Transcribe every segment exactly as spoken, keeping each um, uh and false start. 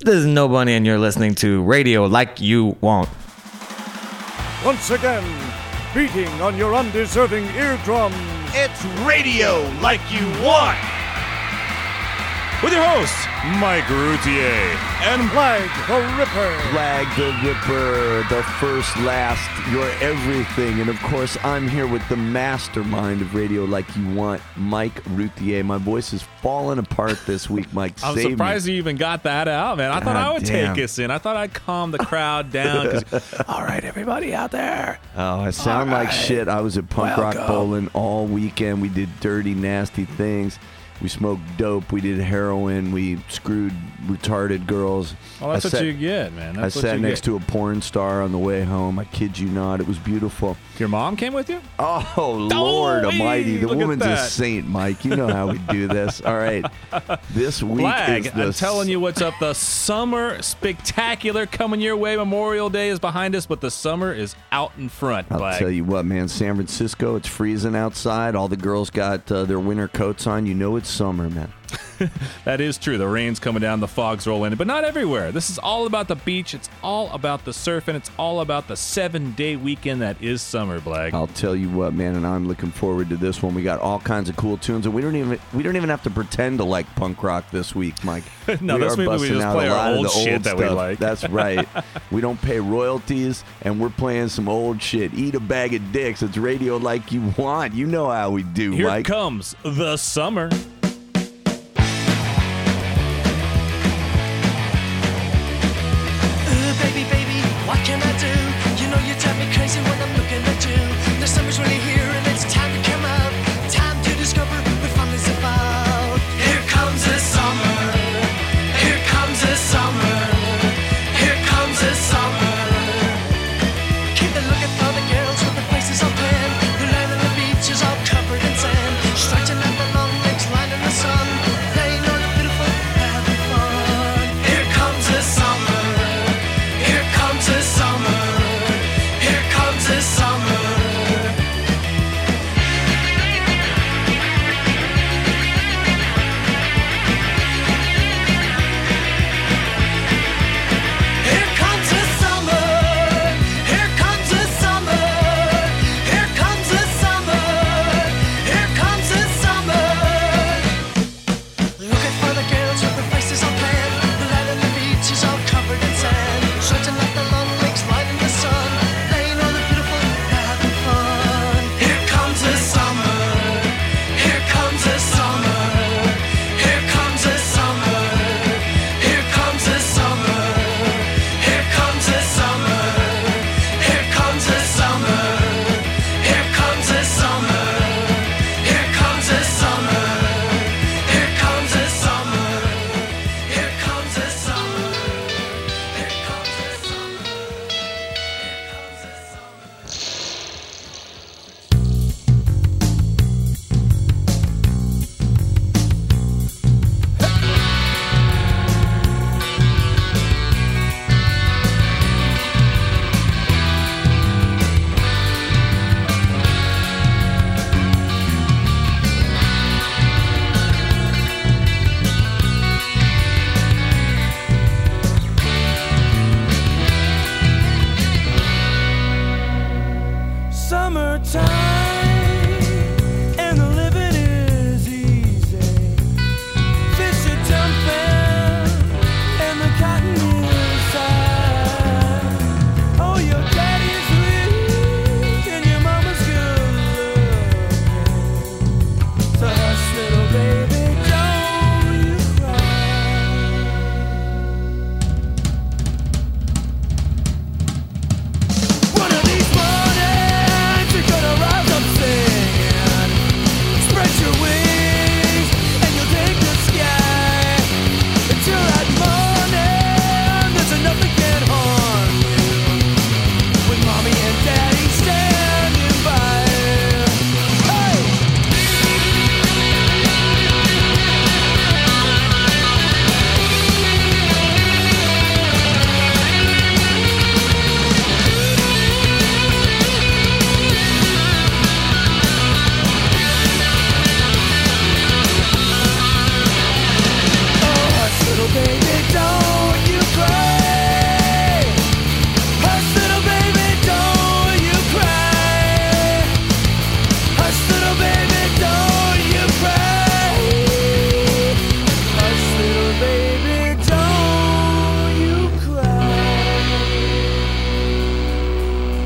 This is Nobody, and you're listening to Radio Like You Want. Once again, beating on your undeserving eardrums, it's Radio Like You Want. With your hosts, Mike Routier and Flag the Ripper. Flag the Ripper, the first, last, your everything. And of course, I'm here with the mastermind of Radio Like You Want, Mike Routier. My voice is falling apart this week, Mike. I'm Save surprised me. you even got that out, man. I God thought I would damn. take us in. I thought I'd calm the crowd down. All right, everybody out there. Oh, I sound All like right. shit. I was at Punk Welcome. Rock Bowling all weekend. We did dirty, nasty things. We smoked dope. We did heroin. We screwed retarded girls. Well, that's I what sat, you get, man. That's I what sat you next get. to a porn star on the way home. I kid you not. It was beautiful. Your mom came with you? Oh, Lord Oh, Almighty. The look at woman's a that. saint, Mike. You know how we do this. All right. This week Flag, is the... I'm telling you what's up. The summer spectacular coming your way. Memorial Day is behind us, but the summer is out in front, I'll Flag. tell you what, man. San Francisco, it's freezing outside. All the girls got uh, their winter coats on. You know it's summer, man. That is true. The rain's coming down, the fog's rolling in, but not everywhere. This is all about the beach. It's all about the surfing. It's all about the seven-day weekend that is summer, Blag. I'll tell you what, man, and I'm looking forward to this one. We got all kinds of cool tunes, and we don't even we don't even have to pretend to like punk rock this week, Mike. No, we this are week we busting just out play a our lot old of the shit old that we stuff. like. That's right. We don't pay royalties, and we're playing some old shit. Eat a bag of dicks. It's Radio Like You Want. You know how we do, Here Mike. comes the summer. Baby, baby, what can I do? You know you drive me crazy when I'm looking at you. The summer's really here and it's time to come out. Time to discover what fun is about. Here comes the summer. Here comes the summer. Here comes the summer. Keep the looking for the girls with the faces all tan. Who land on the beaches all covered in sand. Stretching out the long legs, lining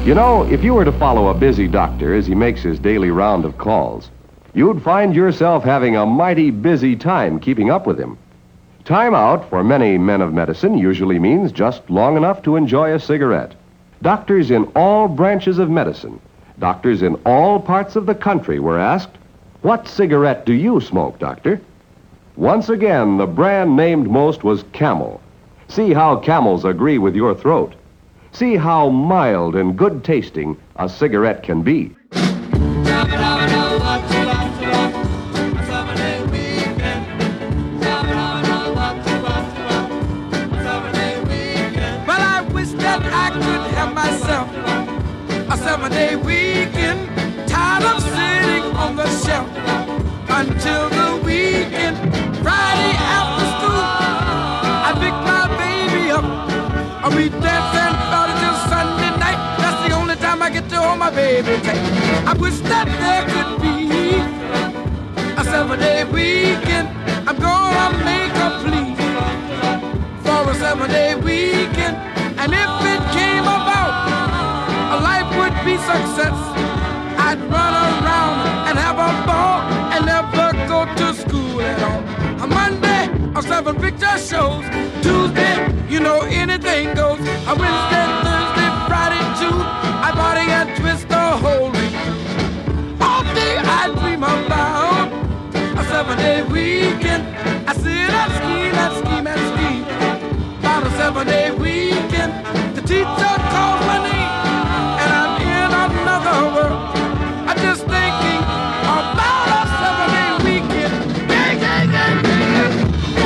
You know, if you were to follow a busy doctor as he makes his daily round of calls, you'd find yourself having a mighty busy time keeping up with him. Time out for many men of medicine usually means just long enough to enjoy a cigarette. Doctors in all branches of medicine, doctors in all parts of the country were asked, "What cigarette do you smoke, doctor?" Once again, the brand named most was Camel. See how Camels agree with your throat. See how mild and good tasting a cigarette can be. Well, I wish that I could have myself a seven-day weekend. Tired of sitting on the shelf until the weekend. Friday after school, I pick my baby up. We dance and party till Sunday night. That's the only time I get to hold my baby tight. I wish that there could be a seven-day weekend. I'm gonna make a plea for a seven-day weekend. And if it came about, a life would be success. I'd run around and have a ball and never go to school at all. A Monday, or seven picture shows. Tuesday, you know anything goes. A Wednesday, Thursday, Friday too. I party and twist the whole week. All day I dream about a seven-day weekend. I sit and scheme and scheme and scheme about a seven-day weekend. The teacher calls my name and I'm in another world. I'm just thinking about a seven-day weekend. Yeah, yeah, yeah, yeah.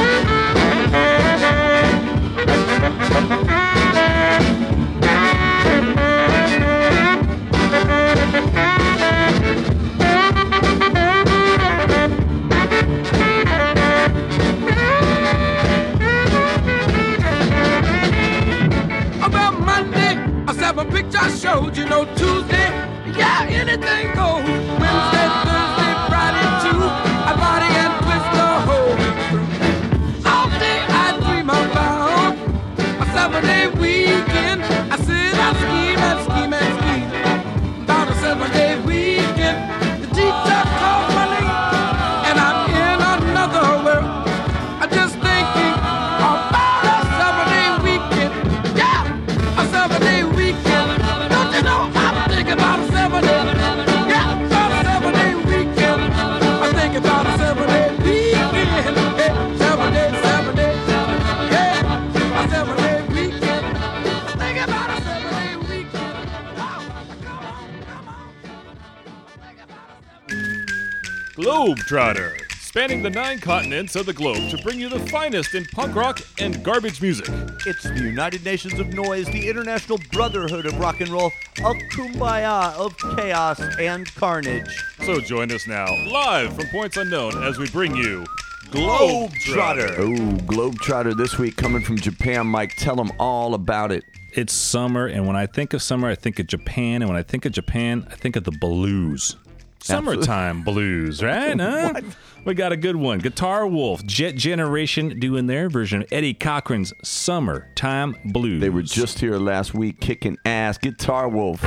About Monday, a seven picture showed, you know, Tuesday, yeah, anything goes. Wednesday, Thursday, Friday too. I party and twist the whole week through. All day I dream about a seven-day weekend. I sit and scheme and scheme and scheme about a seven-day weekend. The teacher calls my name and I'm in another world. I'm just thinking about a seven-day weekend. Yeah, a seven-day weekend. Don't you know I'm thinking about a seven-day? Yeah, about a seven-day weekend. I'm thinking about a seven-day weekend. Hey, seven-day, seven-day. Yeah, a seven-day weekend. I'm thinking about a seven-day weekend. Oh, come on, come on. I'm thinking about a seven-day Globetrotter, spanning the nine continents of the globe to bring you the finest in punk rock and garbage music. It's the United Nations of Noise, the International Brotherhood of Rock and Roll, a kumbaya of chaos and carnage. So join us now, live from Points Unknown, as we bring you Globetrotter. Oh, Globetrotter this week coming from Japan. Mike, tell them all about it. It's summer, and when I think of summer, I think of Japan, and when I think of Japan, I think of the blues. Summertime blues, right? Huh? We got a good one. Guitar Wolf, Jet Generation doing their version of Eddie Cochran's Summertime Blues. They were just here last week kicking ass. Guitar Wolf.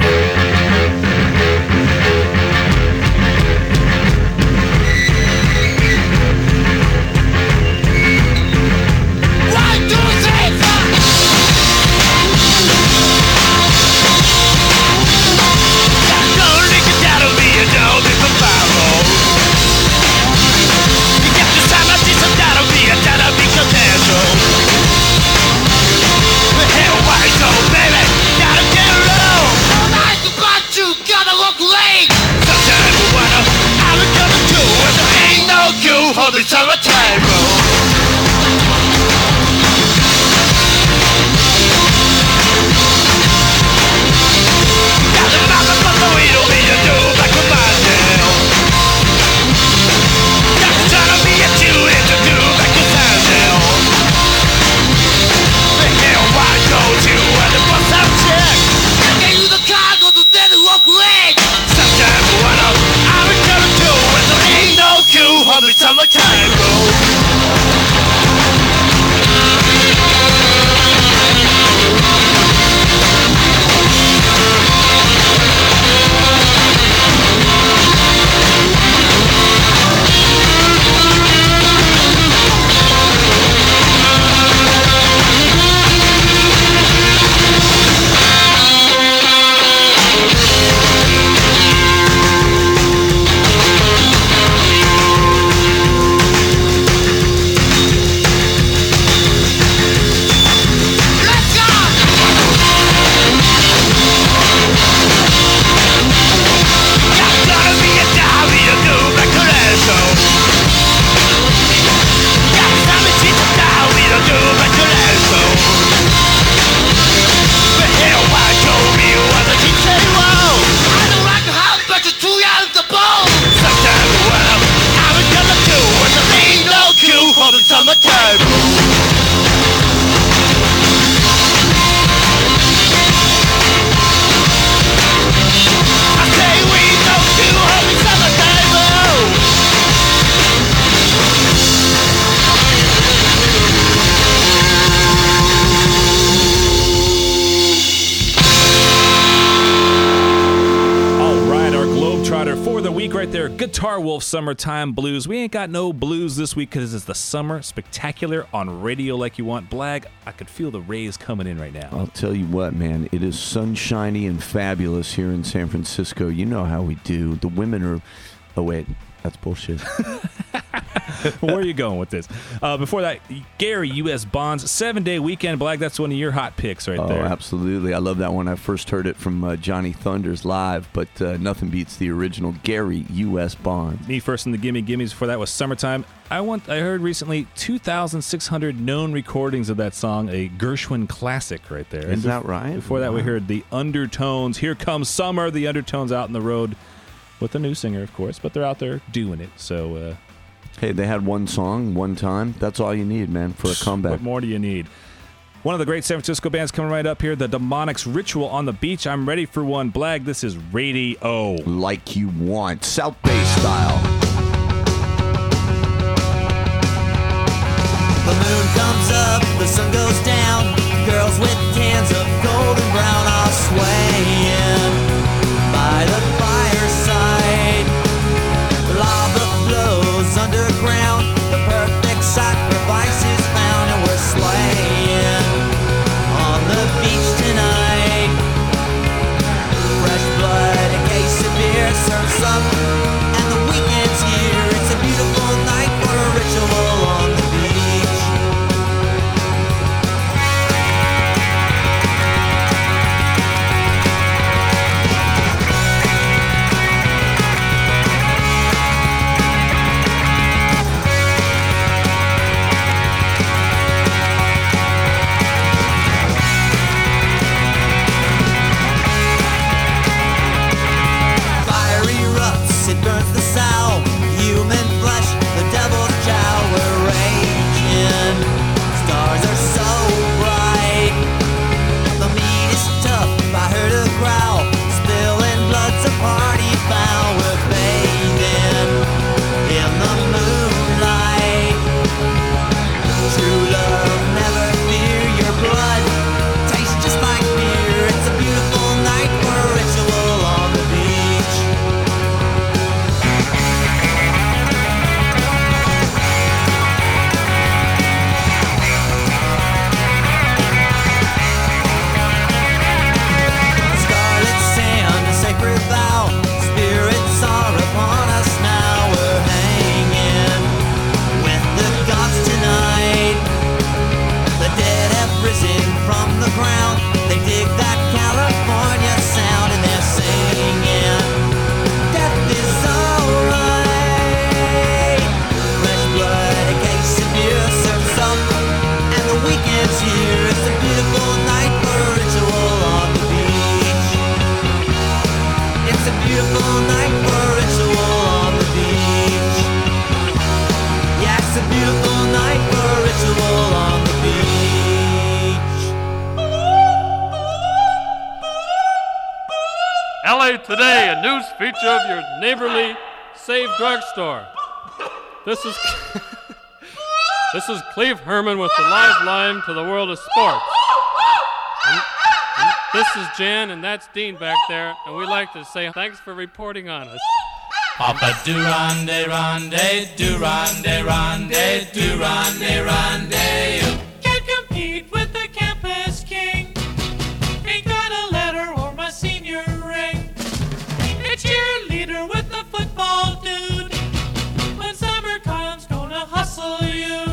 For the summertime roll. Got the mama from the we don't need to do like a myself. Got the son of me at you and to do like a myself. The hell why go to and the bus out check. I gave you the cargo to then walk away. Sometimes when I'm I'm gonna do when there ain't no cue for the summertime roll. right there. Guitar Wolf, Summertime Blues. We ain't got no blues this week because it's the Summer Spectacular on Radio Like You Want. Blag, I could feel the rays coming in right now. I'll tell you what, man. It is sunshiny and fabulous here in San Francisco. You know how we do. The women are... Oh, wait. That's bullshit. Where are you going with this? Uh, before that, Gary, U S Bonds, seven-day weekend. Blag, that's one of your hot picks right oh, there. Oh, absolutely. I love that one. I first heard it from uh, Johnny Thunders live, but uh, nothing beats the original Gary, U S Bonds. Me first in the Gimme Gimmes. Before that was Summertime. I want. I heard recently two thousand six hundred known recordings of that song, a Gershwin classic right there. Is and that right? Before that, wow. we heard the Undertones. Here Comes Summer. The Undertones out on the road with a new singer, of course, but they're out there doing it. So, uh, hey, they had one song, one time. That's all you need, man, for a comeback. What more do you need? One of the great San Francisco bands coming right up here, the Demonics Ritual on the Beach. I'm ready for one. Blag, this is Radio. Like You Want, South Bay style. The moon comes up, the sun goes down. Girls with cans of golden brown are swaying by the fireside. Lava flows underground. The perfect sacrifice is found, and we're slaying on the beach tonight. Fresh blood, a case of beer, serves up, and the weekend's here. It's a beautiful night for a ritual on the beach. It burns the soul, human flesh, the devil's jowl. We're raging, stars are so bright. The meat is tough, I heard a growl. Spilling blood's a party foul. We're bathing in the moonlight. True love, never fear your blood. Tastes just like beer. It's a beautiful night for a ritual on the beach. Scarlet sand, a sacred vow. Spirits are upon us now. We're hanging with the gods tonight. The dead have risen from the ground. They dig that California sound, and they're singing, death is alright. Fresh blood, a case of beer, serves up, and the weekend's here. It's a beautiful night for a ritual on the beach. It's a beautiful night for a ritual on the beach. Yeah, it's a beautiful night for a ritual on the beach. L A Today, a news feature of your neighborly Save Drugstore. This is this is Cleve Herman with the live line to the world of sports. And, and this is Jan, and that's Dean back there, and we'd like to say thanks for reporting on us. Papa do ronde ronde, do ronde ronde, do ronde ronde. Can't compete with the campus king. Ain't got a letter or my senior ring. It's your leader with the football dude. When summer comes, gonna hustle you.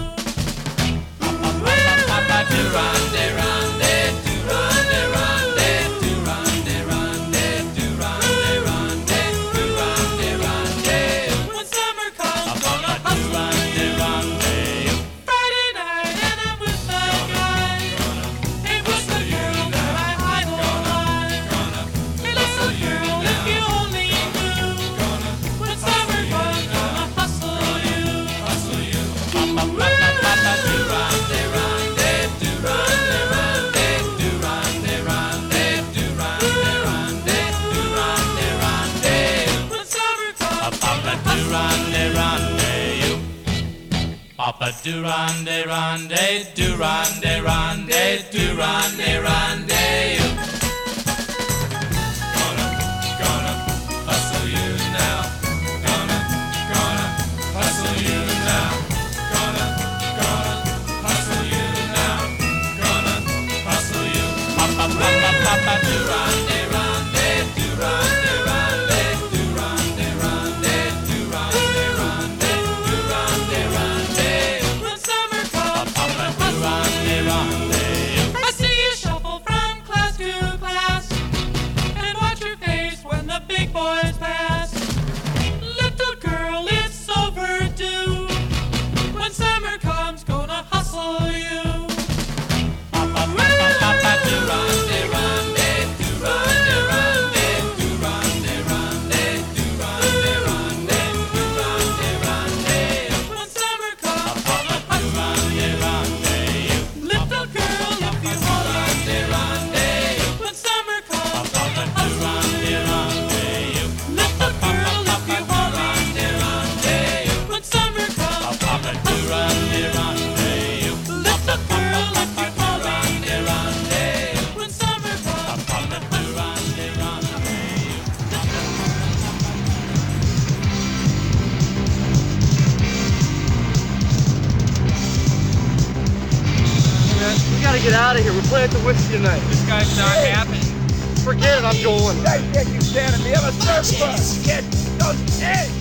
Papa do ronde ronde, do ronde ronde, do ronde ronde, do ronde ronde, do ronde ronde. When summer comes, gonna Papa do ronde ronde. Friday night and I'm with the guys. Hey, what's the girl that I idolize? Hey, little girl, if you only knew. When summer comes, gonna hustle you. Hustle you. Papa Papa do ronde ronde, do ronde ronde, do ronde ronde, do ronde ronde, do ronde ronde. When summer comes, Papa do ronde ronde you. Papa do ronde ronde, do ronde ronde, do ronde ronde you. Gonna, gonna hustle you now. When summer comes, I see you shuffle from class to class and watch your face when the big boys pass. Little girl, it's overdue. When summer comes, gonna hustle you. When summer comes, gonna hustle you. Little girl, if you hold me. When summer comes, gonna hustle you. Little girl, if you hold me. When summer comes, gonna hustle you. Little girl, if you hold me. When summer comes, gonna hustle you. We gotta get out of here. We're playing at the Whiskey tonight. This guy's not happy. Forget it, I'm going. Hey, yeah, you standing me. I'm a surfer. Get those eggs.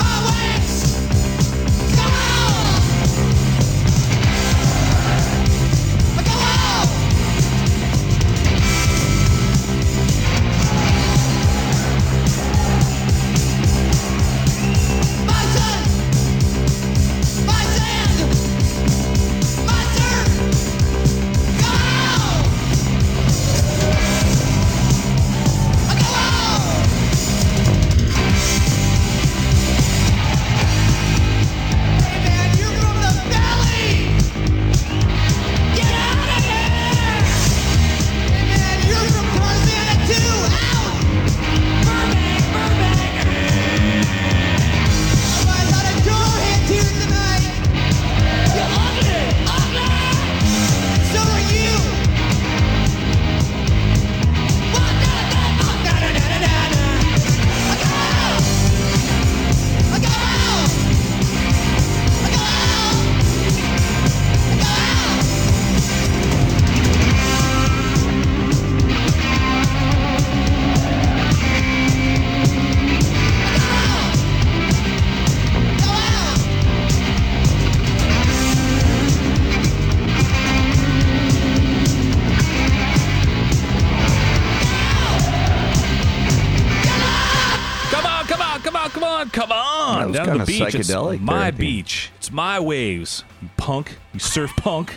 Come on, That was down to kinda the beach. It's psychedelic my there. beach. It's my waves. You punk. You surf punk.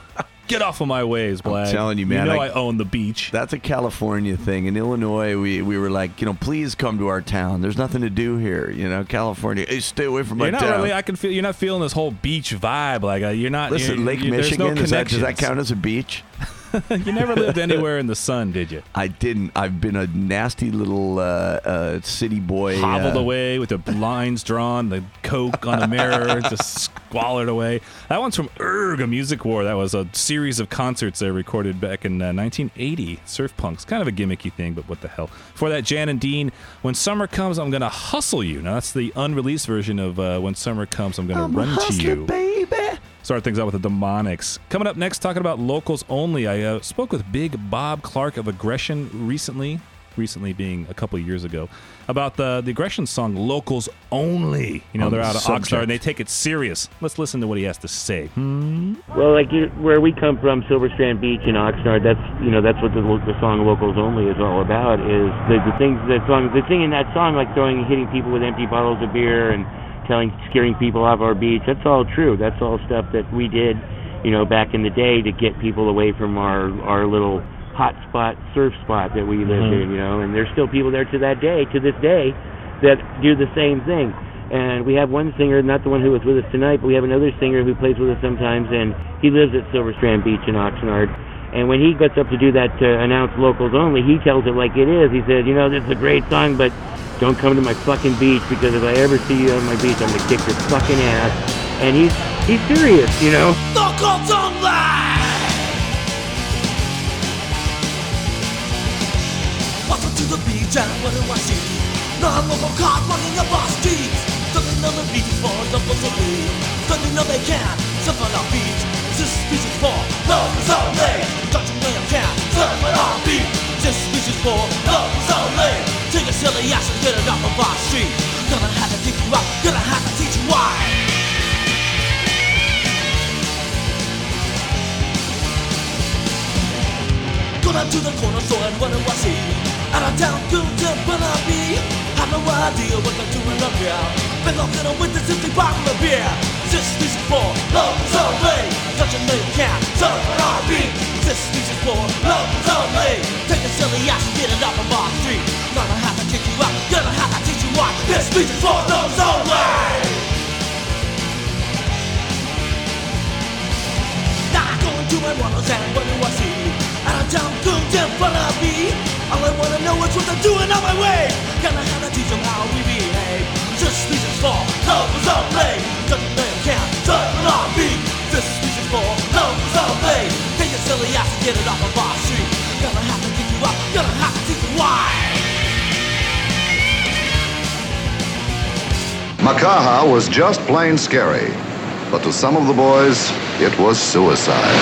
Get off of my waves, Black. I'm telling you, man. You know I- I, own the beach. That's a California thing. In Illinois, we, we were like, you know, please come to our town. There's nothing to do here. You know, California, hey, stay away from my You're not town. really. I can feel. You're not feeling this whole beach vibe. Like uh, you're not. Listen, you're, Lake you there's Michigan, no is that, does that connections. count as a beach? You never lived anywhere in the sun, did you? I didn't. I've been a nasty little uh, uh, city boy. Hobbled uh, away with the lines drawn, the coke on the mirror, just squallered away. That one's from Erg, a Music War. That was a series of concerts they recorded back in uh, nineteen eighty. Surf punk's kind of a gimmicky thing, but what the hell. For that, Jan and Dean, When Summer Comes, I'm Gonna Hustle You. Now, that's the unreleased version of uh, When Summer Comes, I'm Gonna I'm a Run to hustler, You. baby. Start things out with the Demonics. Coming up next, talking about locals only. I uh, spoke with Big Bob Clark of Aggression recently, recently being a couple years ago, about the, the Aggression song Locals Only. You know, On they're the out of subject. Oxnard and they take it serious. Let's listen to what he has to say. Hmm? Well, like you, where we come from, Silver Strand Beach in Oxnard, that's you know that's what the, the song "Locals Only" is all about. Is the, the things that song, the thing in that song, like throwing, hitting people with empty bottles of beer and telling, scaring people off our beach. That's all true. That's all stuff that we did, you know, back in the day to get people away from our our little hot spot surf spot that we lived Mhm. in. You know, and there's still people there to that day, to this day, that do the same thing. And we have one singer, not the one who was with us tonight, but we have another singer who plays with us sometimes, and he lives at Silver Strand Beach in Oxnard. And when he gets up to do that, to announce Locals Only, he tells it like it is. He said, you know, this is a great song, but don't come to my fucking beach, because if I ever see you on my beach, I'm going to kick your fucking ass. And he's he's serious, you know? Locals only! Welcome to the beach and what do I see? Non-local cars running up our streets. Doesn't know the beach is for locals only. Doesn't know they can surf on our beach. This beach is for locals only. Don't you know you can surf on our beach? This beach is for silly ass and get it off of our street. Gonna have to teach you up, gonna have to teach you why. Gonna to the corner store and what do I see? Out of town, good to wanna be. Have no idea what they're doing up here. Been looking at with this empty bottle of beer. This music for love is only. Don't you know you can't serve an R and B? This music for love is only. Take a silly ass and get it off of our street. Gonna have to kick you out, gonna have to teach you why. This music for those only. Now I'm going to my runners and what do I see? Out of town, good in front of me. All I wanna know is what they're doing on my way. Gonna have to teach them how we behave. This music's for love is only. Don't you know you can't serve an R and B? This music's for love is only. Take your silly ass and get it off of our street. Gonna have to kick you up, gonna have to teach you why. Makaha was just plain scary, but to some of the boys, it was suicide.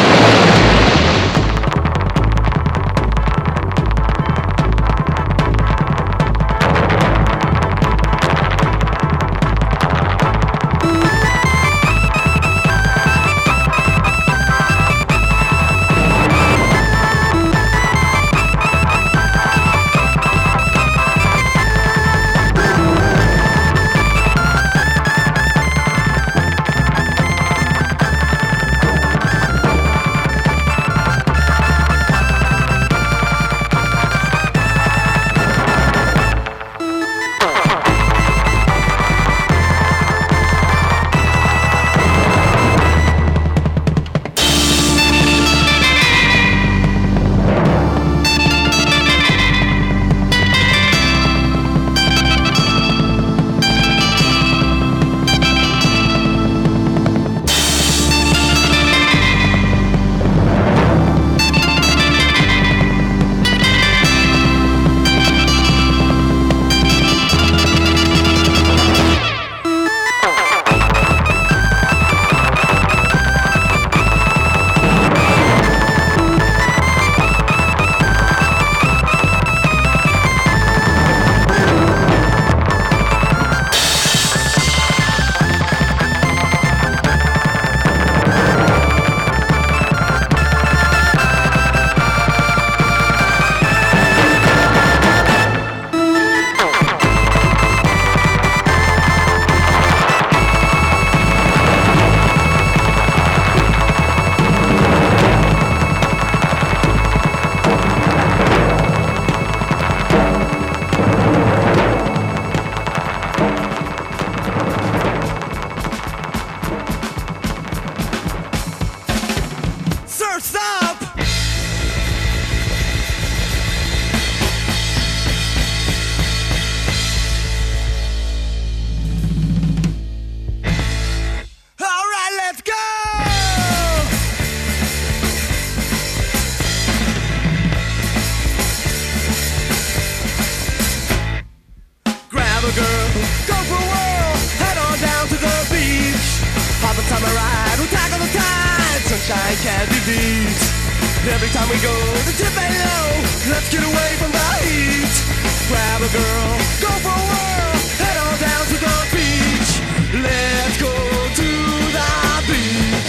sunshine can't be beat. Every time we go, the tip ain't low. Let's get away from the heat. Grab a girl, go for a whirl. Head on down to the beach. Let's go to the beach.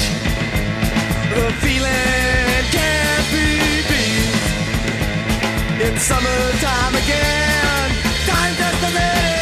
The feeling can't be beat. It's summertime again. Time just to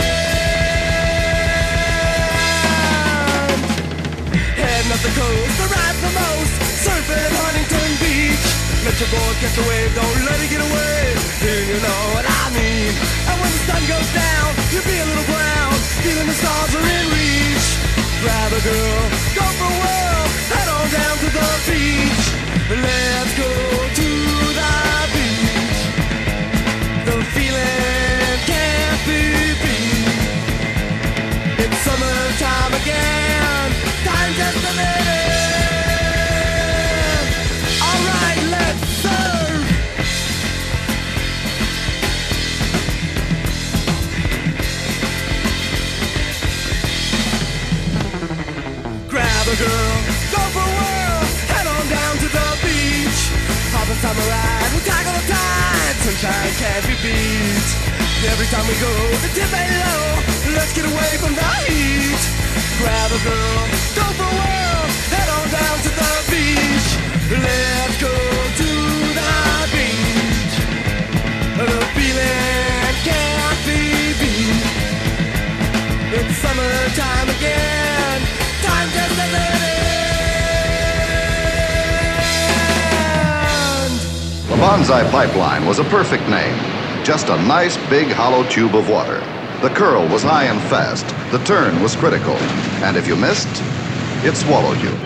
live. Heading up the coast, the ride the most. Surfing at Huntington Beach. Let your board catch the wave, don't let it get away. Do you know what I mean? And when the sun goes down, you'll be a little brown. Feeling the stars are in reach. Grab a girl, go for a whirl. Head on down to the beach. Let's go to the beach. The feeling can't be beat. It's summertime again. Time just to live. Alright, let's surf. Grab a girl, go for a whirl. Head on down to the beach. Hop on summer ride, we'll tackle the tide. Sunshine can't be beat. Every time we go, the dip ain't low. Let's get away from the heat. Grab a girl, go for a whirl. Head on down to the beach. Let's go to the beach. The feeling can't be beat. It's summertime again. Time just to let it. The Bonsai Pipeline was a perfect name. Just a nice big hollow tube of water. The curl was high and fast. The turn was critical. And if you missed, it swallowed you.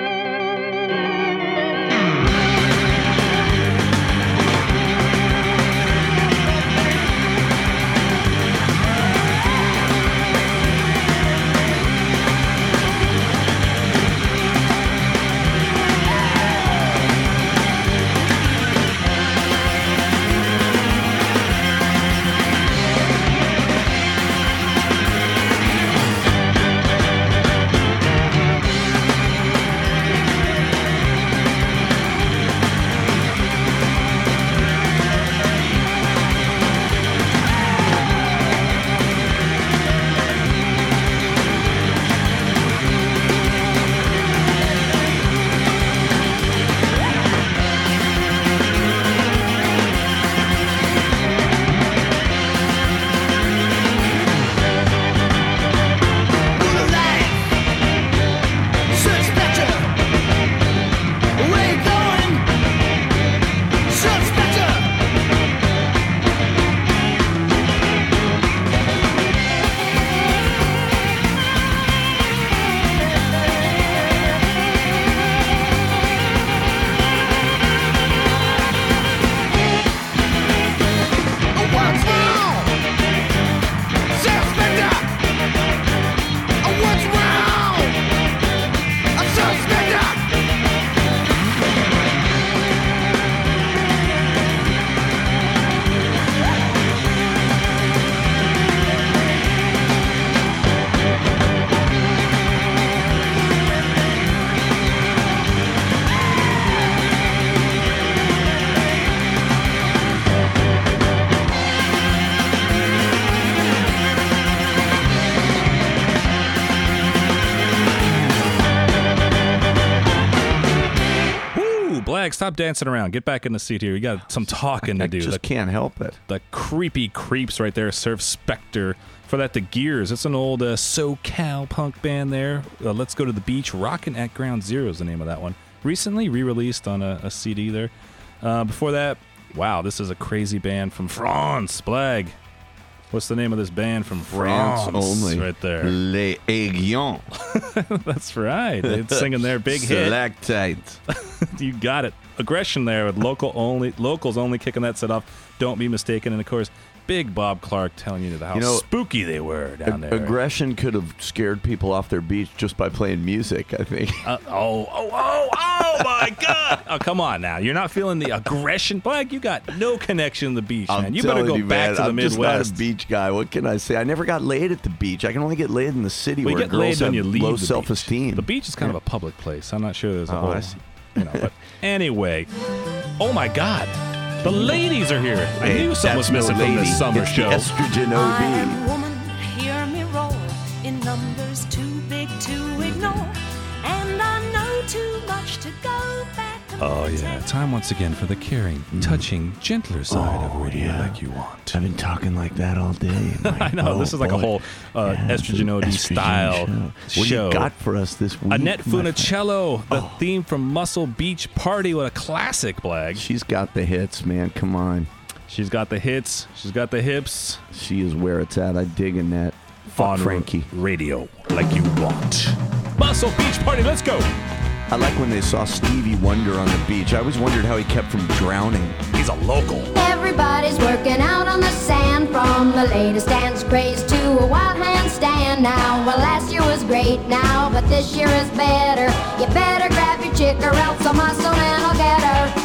Stop dancing around. Get back in the seat here. You got some talking to I do. just the, can't help it. The creepy creeps right there. Surf Spectre. For that, the Gears. It's an old uh, SoCal punk band there. Uh, Let's Go to the Beach. Rockin' at Ground Zero is the name of that one. Recently re-released on a, a C D there. Uh, before that, wow, this is a crazy band from France. Blag. What's the name of this band from France? France only. Right there. Les Aiguillons. That's right. They're singing their big hit. Stalactite. You got it. Aggression there with local only locals only kicking that set off. Don't be mistaken. And of course, Big Bob Clark telling you how You know, spooky they were down Ag- there. Aggression could have scared people off their beach just by playing music, I think. Uh, oh, oh, oh, oh my God. Oh, come on now. You're not feeling the aggression? Blake, you got no connection to the beach, I'm man. You better telling go you, back man, to the I'm Midwest. just not a beach guy. What can I say? I never got laid at the beach. I can only get laid in the city We where get girls laid have when you leave low the self-esteem. beach. The beach is kind of a public place. I'm not sure there's a Oh, whole, I see. you know, but anyway. Oh my God. The ladies are here. I Hey, knew something that's was missing no from lady. this summer It's the show. Estrogen O I B. am woman, hear me roar, in numbers too big to ignore, and I know too much to go back and Oh yeah, time once again for the caring, touching, gentler side of radio yeah. like you want. I've been talking like that all day. I know, Oh, this is like a boy. whole uh, Yeah, it's Estrogen an O D estrogen style show. What do you got for us this week? Annette my friend? Funicello, the theme from Muscle Beach Party. What a classic, Blag. She's got the hits, man. Come on. She's got the hits. She's got the hips. She is where it's at. I dig in that. Fuck On Frankie. Radio like you want. Muscle Beach Party, let's go. I like when they saw Stevie Wonder on the beach. I always wondered how he kept from drowning. He's a local. Everybody's working out on the sand, from the latest dance craze to a wild handstand now. Well, last year was great now, but this year is better. You better grab your chick or else a muscle man will get her.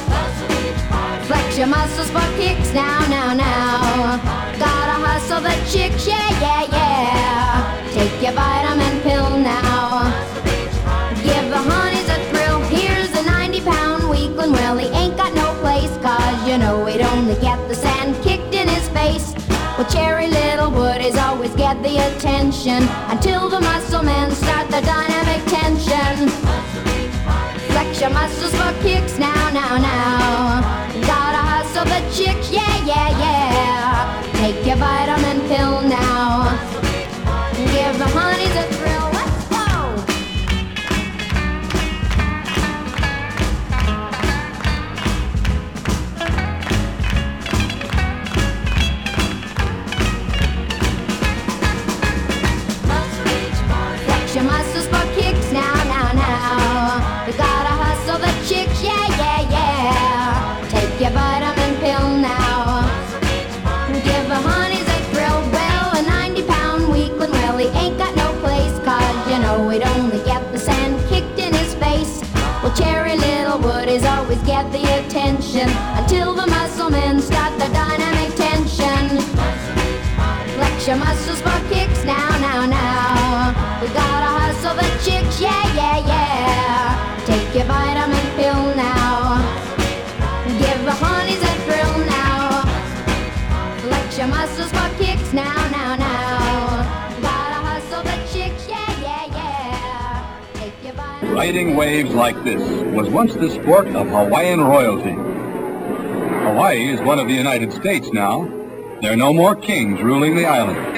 Flex your muscles for kicks now, now, now. Gotta hustle the chicks, yeah, yeah, yeah. Take your vitamin pill now. Give the honeys a thrill. Here's a ninety pound weakling. Well, he ain't got no place, cause you know he'd only get the sand kicked in his face. Well, cherry little woodies always get the attention until the muscle men start the dynamic tension. Flex your muscles for kicks now, now, now. Gotta hustle the chicks, yeah, yeah, yeah. Take your vitamin pill now. Give the honeys a thrill. Let's go. Flex your muscles for kicks now, now, now. You gotta hustle the chicks, yeah, yeah, yeah. Take your vitamin pill now. Give the honeys a thrill. Well, a ninety pound weakling, well, he ain't got no place, cause you know he'd only get the sand kicked in his face. Well, cherry little woodies always get the attention until the muscle men start the dynamic tension. Flex your muscles for kicks now, now, now. We gotta hustle the chicks, yeah, yeah, yeah. Take your vitamin pill now. Give the honeys a thrill now. Flex your muscles for kicks now, now, now. Gotta hustle the chicks, yeah, yeah, yeah. Take your vitamin. Riding waves like this was once the sport of Hawaiian royalty. Hawaii is one of the United States now. There are no more kings ruling the island.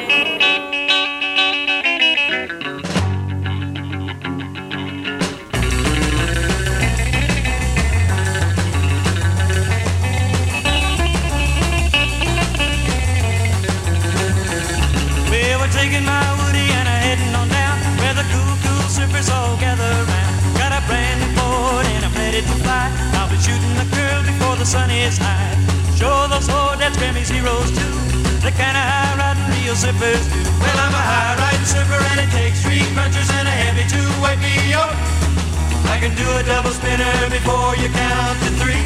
Well, we're taking my Woody and a heading on down where the cool, cool surfers all gather around. Got a brand new board and I'm ready to fly. I'll be shooting the girl before the sun is high. Show those Hornets Grammys heroes too, the kind of high riding real surfers do. Well, I'm a high riding surfer and it takes three crunchers and a heavy to wake me up. I can do a double spinner before you count to three.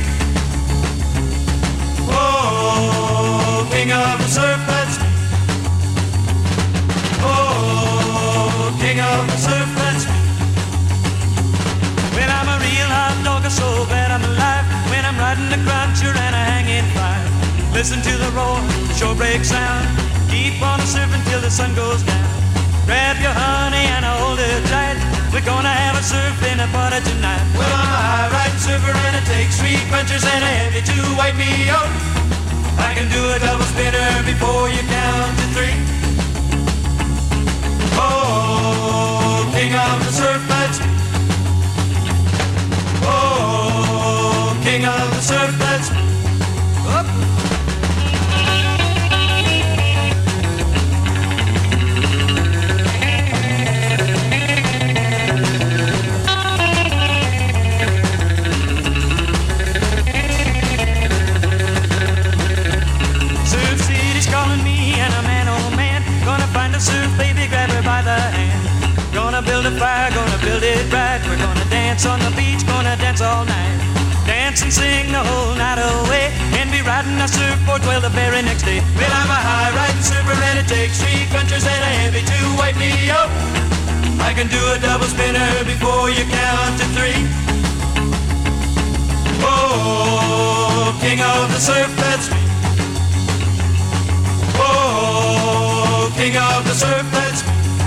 Oh, king of the surf, that's me. Oh, king of the surf, that's me. Well, I'm a real hot dog, I'm so glad I'm alive when I'm riding the cruncher and a hanging fire. Listen to the roar, the shore break sound. Keep on surfing till the sun goes down. Grab your honey and hold her tight. We're gonna have a surf in a party tonight. Well, I'm a high riding surfer and it takes three punchers and a heavy to wipe me out. I can do a double spinner before you count to three. Oh, king of the surf, that's me. Oh, king of the surf, that's me. Up. Surf City's calling me and a man, oh man, gonna find a surf baby, grab her by the hand. Gonna build a fire, gonna build it right. We're gonna dance on the beach, gonna dance all night. Dance and sing the whole night away, and be riding a surfboard till the very next day. Well, I'm a high riding surfer and it takes three crunchers and a heavy to wipe me out. I can do a double spinner before you count to three. Oh, king of the surf, that's me. Oh, king of the surf, that's me.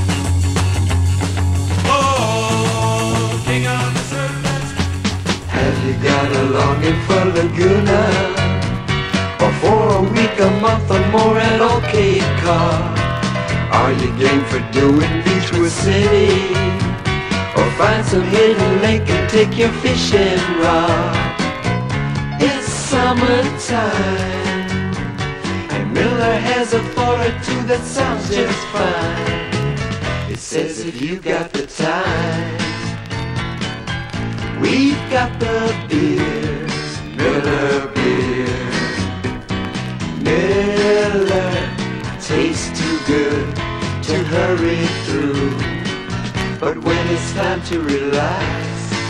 Oh, king of the surf, that's me. Have you got a longing for Laguna? Or for a week, a month or more at Old Cape Cod? Are you game for doing Beachwood City? Or find some hidden lake and take your fishing rod? It's summertime, and Miller has a thought or two that sounds just fine. It says if you got the time, we've got the beer, Miller beer. Miller tastes too good to hurry through, but when it's time to relax,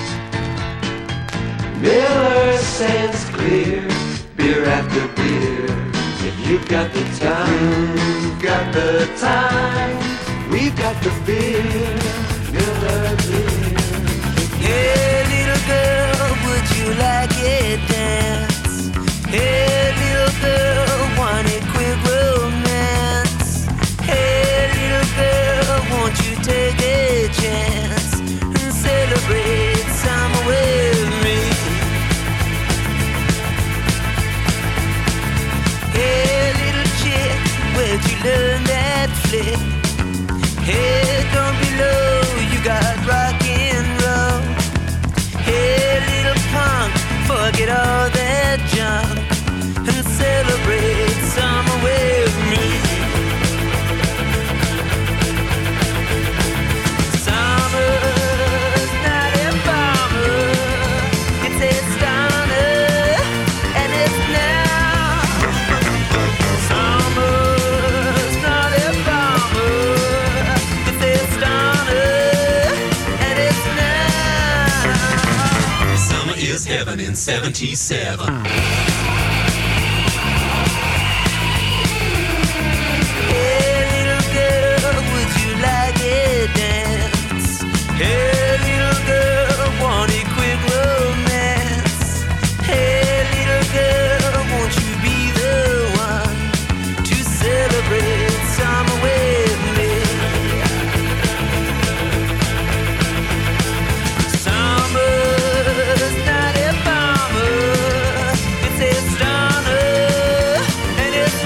Miller stands clear, beer after beer. If you've got the time, you've got the time, we've got the beer, Miller beer. Hey, little girl, would you like a dance? Hey, little girl, want a quick romance? learn that flip. Head down below, you got rock and roll. Hey, little punk, forget all that junk and celebrate summer with me. Summer's not a bomber, it's a stunner, and it's now. Summer's not a bomber, it's a stunner, and it's now. Summer is heaven in seventy-seven. Hey, little girl, want a quick romance? Hey, little girl, won't you be the one to celebrate summer with me? Summer's not a bomber, it's a stunner, and it's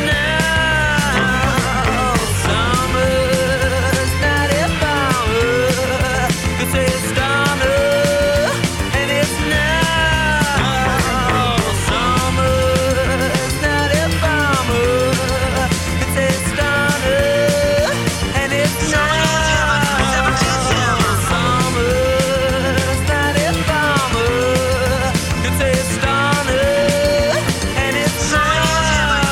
now. Summer's not a bomber, it's a stunner, and it's now. Summer's not a bomber, it's a stunner, and it's now. Summer's not a bomber, it's a stunner, and it's now.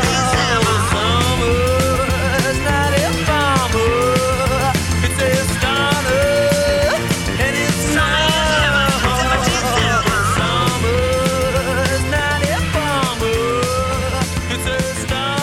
Summer's not a bomber, it's a stunner, and it's now. Summer's not a bomber, it's a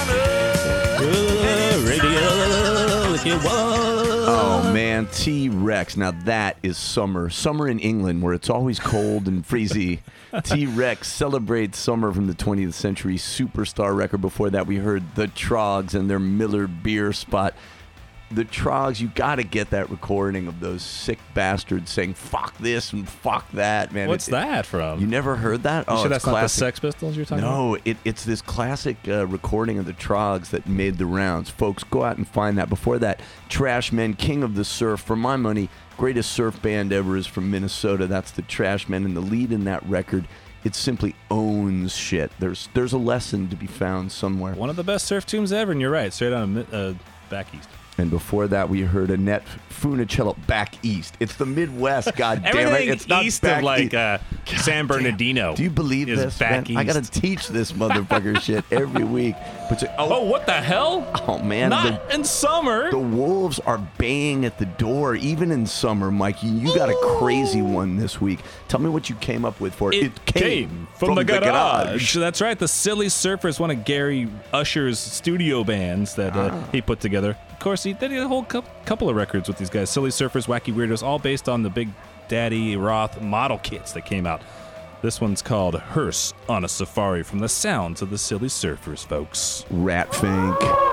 Oh man, T-Rex. Now that is summer. Summer in England, where it's always cold and freezy. T-Rex celebrates summer from the twentieth century superstar record. Before that, we heard the Trogs and their Miller Beer Spot. The Trogs, you got to get that recording of those sick bastards saying "fuck this" and "fuck that." Man, What's It- that from? You never heard that? You Oh, sure it's that's not the classic. Sex Pistols you're talking about? No, it, it's this classic uh, recording of the Trogs that made the rounds. Folks, go out and find that. Before that, Trashmen, King of the Surf. For my money, greatest surf band ever is from Minnesota. That's the Trashmen, and the lead in that record, it simply owns shit. There's there's a lesson to be found somewhere. One of the best surf tunes ever, and you're right, straight out of mi- uh, back east. And before that, we heard Annette Funicello, back east. It's the Midwest, God damn it! Everything It's not east back of like east. uh, San Bernardino. Do you believe is this? back man? I gotta east. teach this motherfucker shit every week. But to- Oh, what the hell? Oh man, Not the, in summer. the wolves are baying at the door, even in summer, Mikey. You got a crazy one this week. Tell me what you came up with for it. It came from, the, garage. That's right. The Silly Surfers, one of Gary Usher's studio bands that uh, Ah. he put together. Of course, he did a whole cou- couple of records with these guys. Silly Surfers, Wacky Weirdos, all based on the Big Daddy Roth model kits that came out. This one's called Hearse on a Safari from the sounds of the Silly Surfers, folks. Ratfink.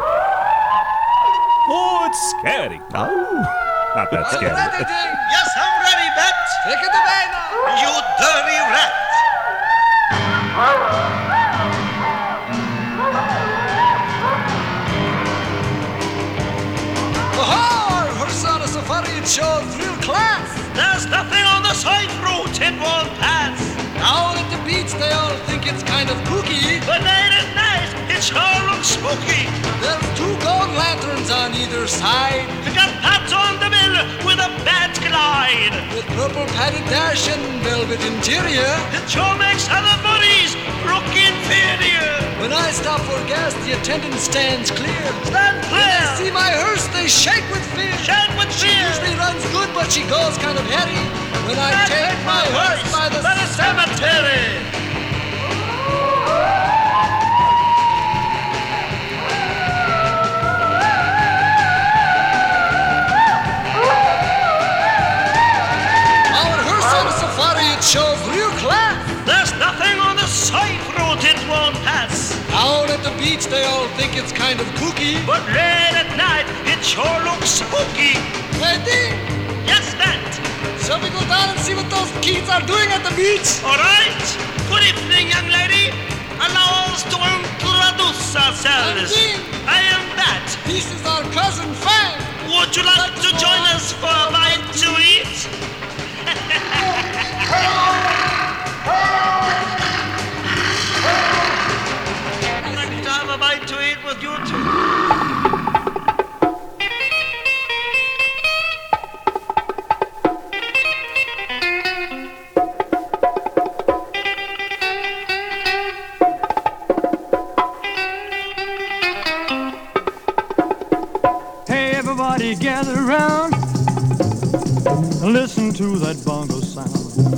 Oh, it's scary. Oh. Not that scary. Yes, I'm ready, Bet. Take it away now. You dirty rat. Ahoy! Horse on a safari, it shows real class. There's nothing on the side route it won't pass. Down at the beach, they all think it's kind of kooky. But late at night, it sure looks spooky. There's two gold lanterns on either side. You got Pat on the mill with a bat glide. With purple padded dash and velvet interior. It sure makes other buddies look inferior. When I stop for gas, the attendant stands clear. Stand When clear. they see my hearse, they shake with fear. Shake with She fear. usually runs good, but she goes kind of heady. When I I take my hearse by the, by the cemetery. Our hearse on a safari, it shows real class. There's nothing on the side route it won't pass. Down at the beach, they all think it's kind of kooky. But late at night, it sure looks spooky. Ready? Yes, that. Shall we go down and see what those kids are doing at the beach? All right. Good evening, young lady. Allow us to introduce ourselves. Indeed. I am Bat, This is our cousin Fan. Would you like to join us for a bite to eat? I'd like to have a bite to eat with you two. Hey, everybody gather around and listen to that bongo sound.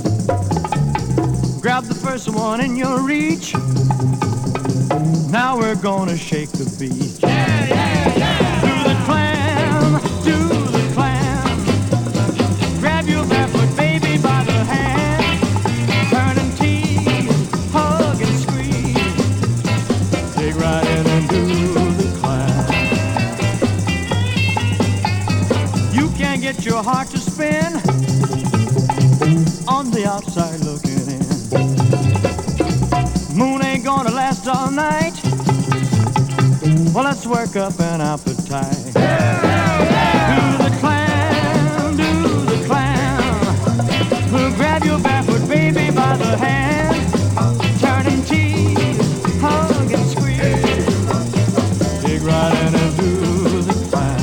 Grab the first one in your reach. Now we're gonna shake the beach. Yeah, yeah, yeah. Do the clam, do the clam. Grab your barefoot baby by the hand. Turn and tease, hug and squeeze. Dig right in and do the clam. You can't get your heart to spin on the outside looking in. Moon ain't gonna last all night. Well, let's work up an appetite. Do the clam, do the clam. We'll grab your barefoot baby by the hand. Turn and tease, hug and squeeze. Dig right in and do the clam.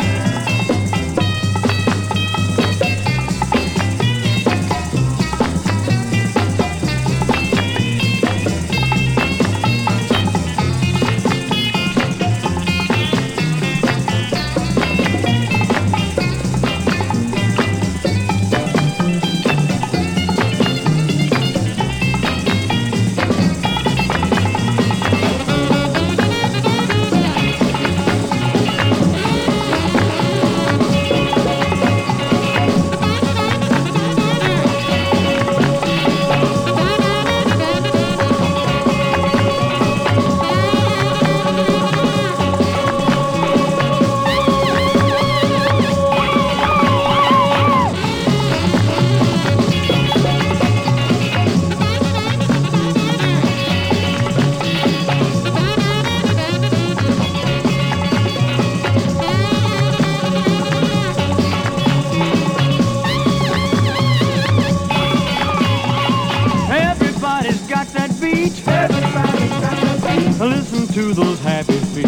Everybody's got that beat. Everybody's got that beat. Listen to those happy feet.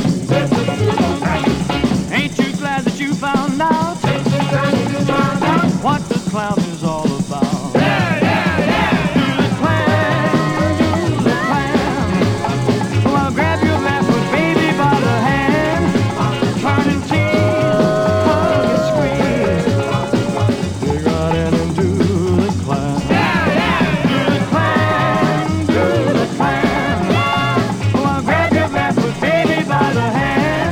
Ain't you glad that you found out what the clown is all about? Yeah, yeah, yeah. Do the clam, do the clam. Well, grab your barefoot baby by the hand. Turn and tease, hug and squeeze. Dig right in and do the clam. Yeah, yeah. Do the clam, do the clam. Well, grab your barefoot baby by the hand.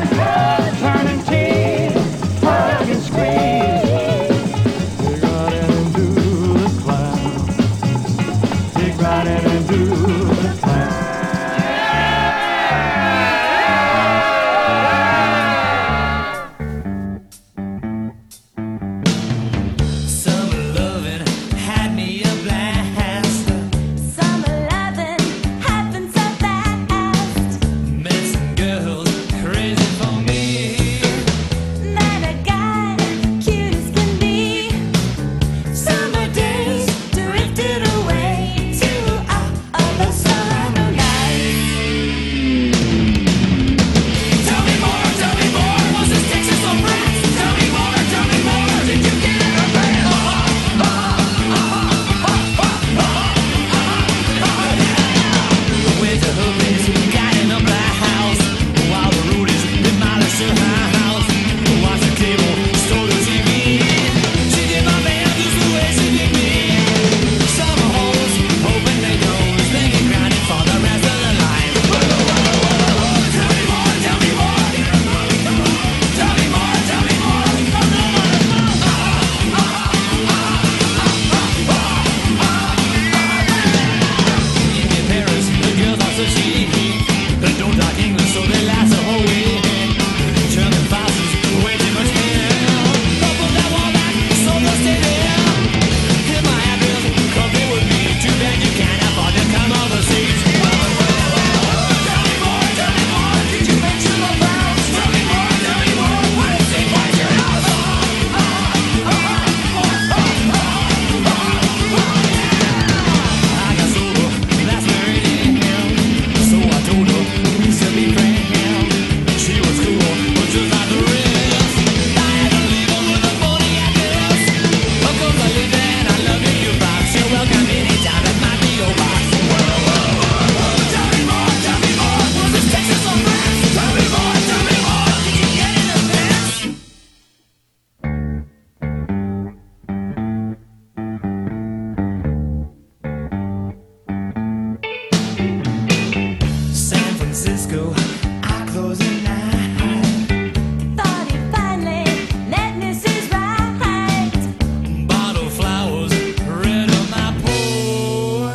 disco. I close at night. Thought he finally let Missus Right. Bottle flowers, red on my pole.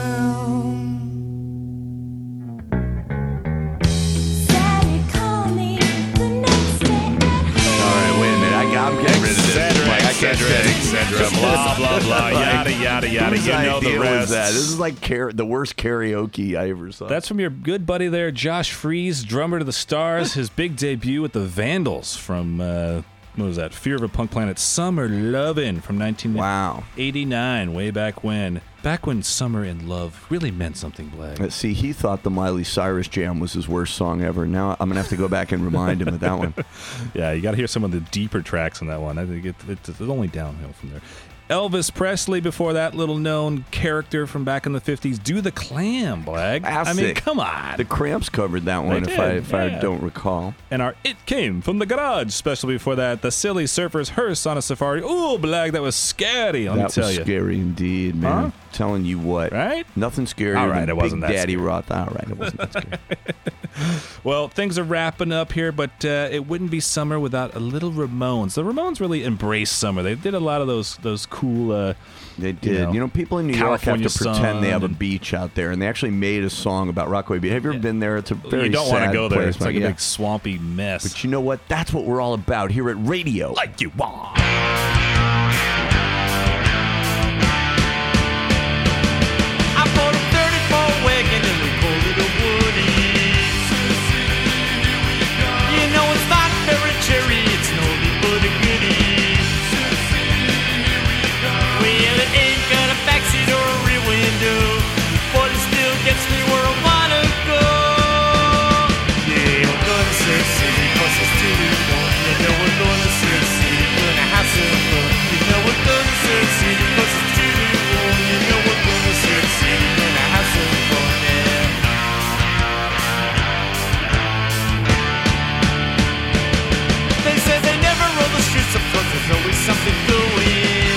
Sally called me the next day at All right, wait a minute. I, I'm getting rid of this. Cedric, Mike, I can't Cedric, stand it. Cedric, blah, blah, blah, yada, yada, yada. Whose You know the idea was rest. that? This is like car- the worst karaoke I ever saw. That's from your good buddy there, Josh Freese, drummer to the Stars. His big debut with the Vandals from, uh, what was that? Fear of a Punk Planet. Summer Lovin' from nineteen eighty-nine, way back when. Back when Summer in Love really meant something, Blag. Uh, See, he thought the Miley Cyrus Jam was his worst song ever. Now I'm going to have to go back and remind him of that one. Yeah, you got to hear some of the deeper tracks on that one. I think it, it, it's only downhill from there. Elvis Presley, before that, little known character from back in the fifties. Do the Clam, Blag. I mean, Classic. come on. The Cramps covered that They one, if did, I if I yeah. don't recall. And our It Came from the Garage special before that. The Silly Surfer's Hearse on a Safari. Ooh, Blag, that was scary, let that me tell was you. scary indeed, man. Huh? Telling you what. Right? Nothing scarier All right, than it wasn't Big that Daddy scary. Roth. All right, it wasn't that scary. Well, things are wrapping up here, but uh, it wouldn't be summer without a little Ramones. The Ramones really embraced summer. They did a lot of those those cool. Uh, They did. You know, you know, people in New California York have to pretend they have a sun beach out there, and they actually made a song about Rockaway Beach. Have you ever been there? It's a very you don't want to sad go there. place, It's like man. a Yeah. big swampy mess. But you know what? That's what we're all about here at Radio. Like you want. I bought a thirty-four wagon and we called it a Woody. You know it's not very cherry, it's no but a goodie. Well, it ain't got a backseat or a rear window, but it still gets me where I wanna go. Yeah, we're going to Surf City, cause it's two to one. You know we're going to Surf City, gonna have some fun. You know we're going to Surf City, cause it's two to one. You know we're going to Surf City, gonna have some fun, yeah. They say they never roll the streets of Brooklyn, there's always something doing.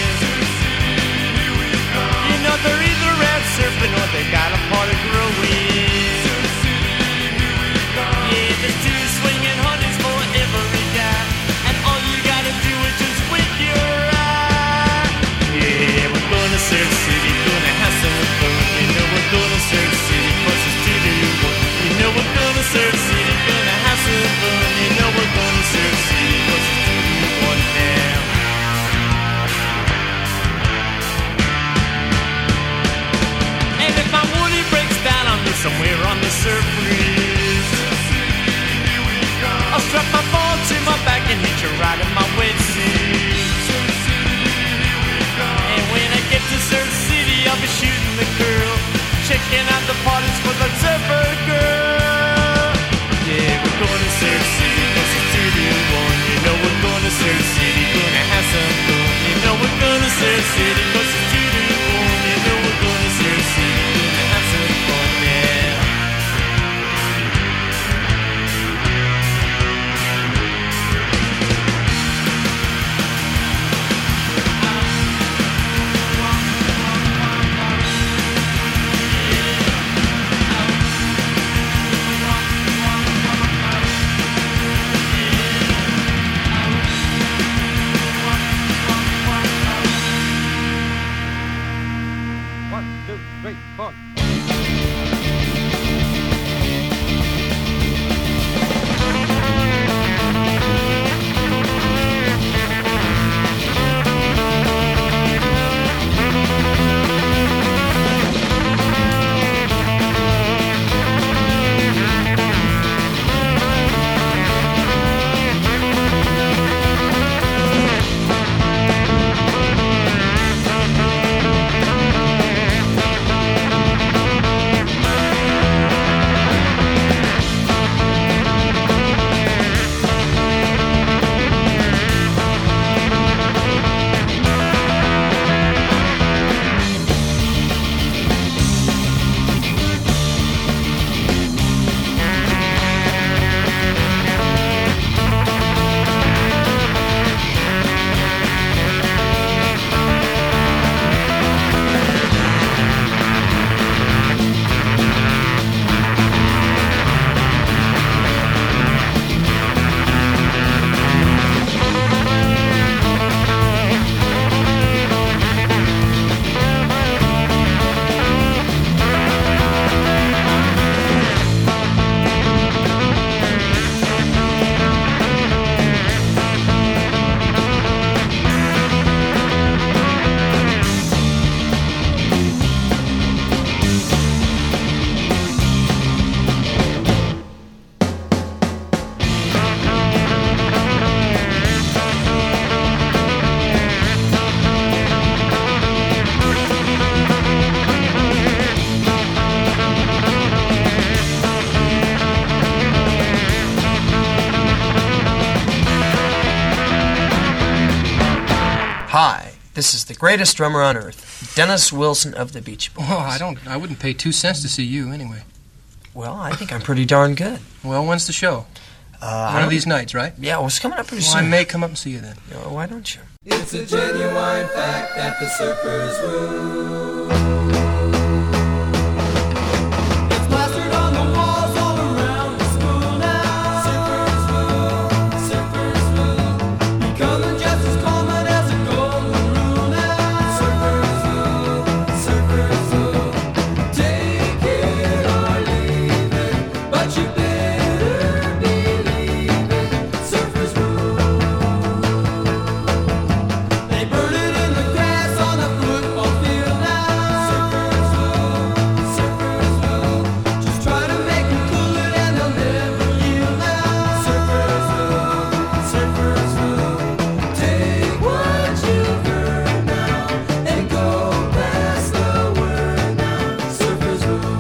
You know they're either out surfing or they got a pot of growing. Yeah, there's two swinging honeys for every guy, and all you gotta do is just wink your eye. Yeah, we're gonna Surf City, gonna have some fun. You know we're gonna Surf City, cause it's two to one. You know we're gonna Surf City, gonna have some fun. You know we're gonna Surf City, cause it's two to one now. And if my Woody breaks down, I'll live somewhere on the surf breeze. I'll strap my ball to my back and hitch a ride in my wetsuit. And when I get to Surf City, I'll be shooting the girl, checking out the parties for the surfer girl. Yeah, we're going to Surf City, cause it's two to one. You know we're going to Surf City, gonna have some fun. You know we're going to Surf City, cause it's two to one. You know we're going to Surf City, gonna have some fun, yeah. Hi, this is the greatest drummer on earth, Dennis Wilson of the Beach Boys. Oh, I don't. I wouldn't pay two cents to see you anyway. Well, I think I'm pretty darn good. Well, when's the show? Uh, One of these nights, right? Yeah, well, it's coming up pretty well, soon. I may come up and see you then. Uh, why don't you? It's a genuine fact that the surfers rule. It's plastered on the walls all around the school now. Surfers rule, surfers rule. Becoming just as common as a golden rule now. Surfers rule, surfers rule. Take it or leave it, but you better believe it. Surfers rule. They burn it in the grass on the football field now. Surfers rule, surfers rule. Just try to make them cool it and they'll never yield now. Surfers rule, surfers rule. Take what you've heard now and go pass the word now. Surfers rule.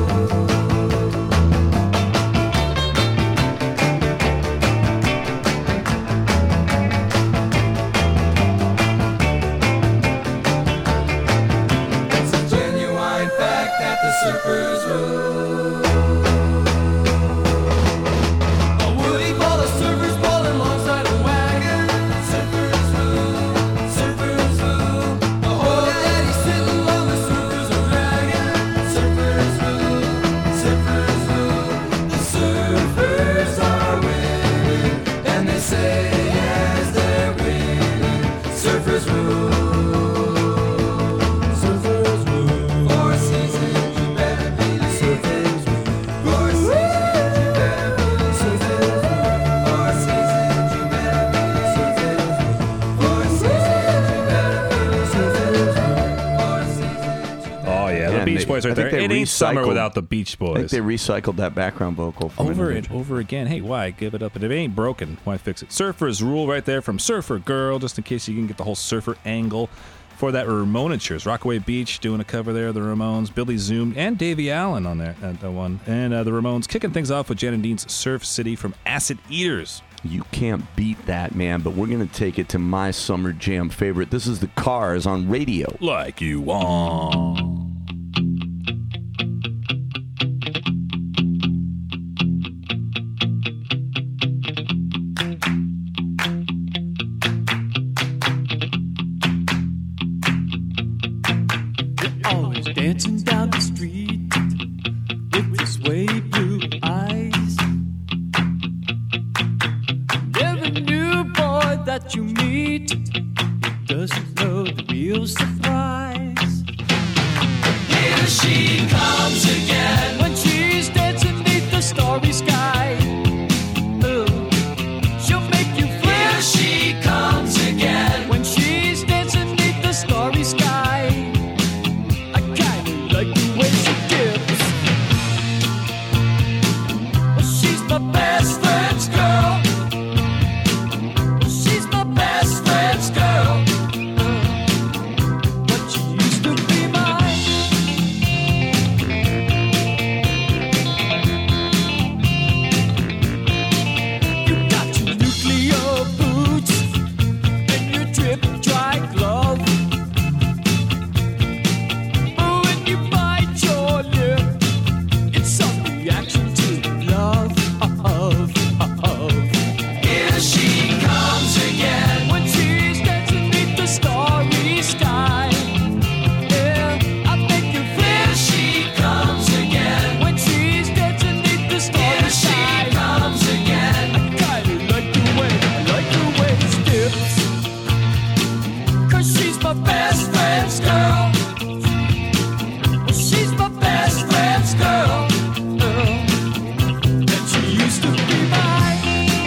It's a genuine fact that the surfers rule. A woody full of surfers pulling alongside a wagon. Surfers rule, surfers rule. A whole daddy sitting while the surfers are ragging. Surfers rule, surfers rule. The surfers are winning, and they say as they're winning. Surfers rule. Surfers rule. Four seasons, you better be the surfers rule. Four seasons, you better be the surfers rule. Four seasons, you better be the surfers rule. Four seasons, you better be the surfers rule. Four seasons. Oh, yeah, the Man, Beach they- Boys I right think there. they It ain't summer recycled- without the Beach I think Boys. they recycled that background vocal from Over and individual. over again. Hey, why? Give it up. And if it ain't broken, why fix it? Surfers Rule right there from Surfer Girl, just in case you can get the whole surfer angle. For that, Ramonatures, Rockaway Beach doing a cover there, the Ramones, Billy Zoom, and Davey Allen on there, uh, that one. And uh, the Ramones kicking things off with Jen and Dean's Surf City from Acid Eaters. You can't beat that, man, but we're going to take it to my summer jam favorite. This is the Cars on radio. Like you want. Always dancing down the street with his way blue eyes. Every new boy that you meet doesn't know the real surprise. Here she comes again when she's dancing beneath the starry sky. Oh, she'll make you feel. Here she comes again when she's dancing beneath the starry sky. I kinda like the way she dips. She's my best friend's girl. She's my best friend's girl. But she used to be mine. You got your nuclear boots and your drip dry glove. When you bite your lip, it's some reaction to love. Here she comes again when she's dancing beneath the starry sky. Yeah, I make you feel. Here she comes again when she's dancing beneath the starry sky. Here she comes again. I kinda like the way, I like the way she dips. 'Cause she's my best friend's girl. She's my best friend's girl. And she used to be mine.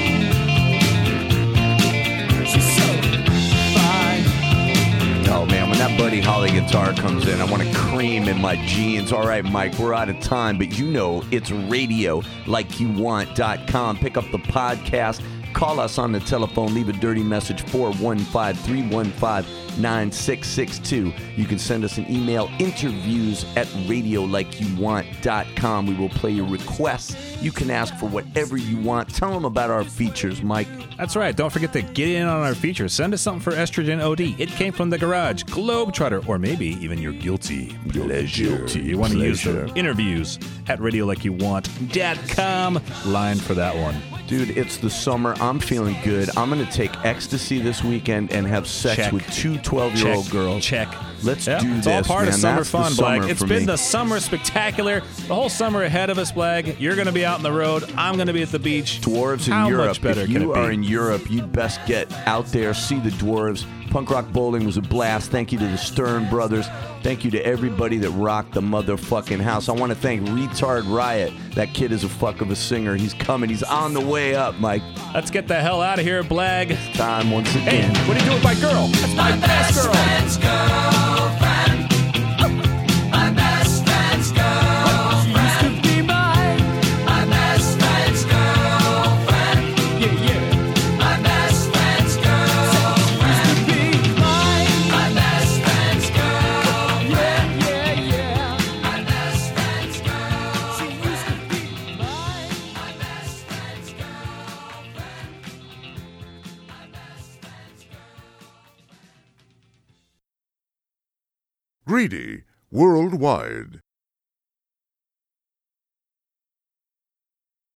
She's so fine. Oh, man, when that Buddy Holly guitar comes in, I want to cream in my jeans. All right, Mike, we're out of time, but you know it's radio like you want dot com. Pick up the podcast. Call us on the telephone. Leave a dirty message, four one five, three one five, nine six six two. You can send us an email, interviews at radio like you want dot com. We will play your requests. You can ask for whatever you want. Tell them about our features, Mike. That's right. Don't forget to get in on our features. Send us something for Estrogen O D. It came from the garage, Globetrotter, or maybe even your guilty pleasure. Guilty you want to use the interviews at radio like you want dot com line for that one. Dude, it's the summer. I'm feeling good. I'm going to take ecstasy this weekend and have sex Check. with two twelve-year-old Check. girls. Check. Let's Yep, do it's this, all part man. of summer That's the fun, summer Blag. It's for been me. the summer spectacular. The whole summer ahead of us, Blag. You're going to be out on the road. I'm going to be at the beach. Dwarves in How Europe. much better if can you it be? are in Europe, you'd best get out there, see the dwarves. Punk Rock Bowling was a blast. Thank you to the Stern Brothers. Thank you to everybody that rocked the motherfucking house. I want to thank Retard Riot. That kid is a fuck of a singer. He's coming. He's on the way up, Mike. Let's get the hell out of here, Blag. Time once Hey, again. what are you doing with my girl? That's my, best girl. friend's girlfriend. My best friend's girlfriend. Used to be mine. My best friend's girlfriend. Yeah, yeah. My best friend's girlfriend. Used to be mine. My best friend's girlfriend. Yeah, yeah, yeah. My best friend's girlfriend. She used to be mine. My best friend's girlfriend. My best friend's girlfriend. Greedy Worldwide.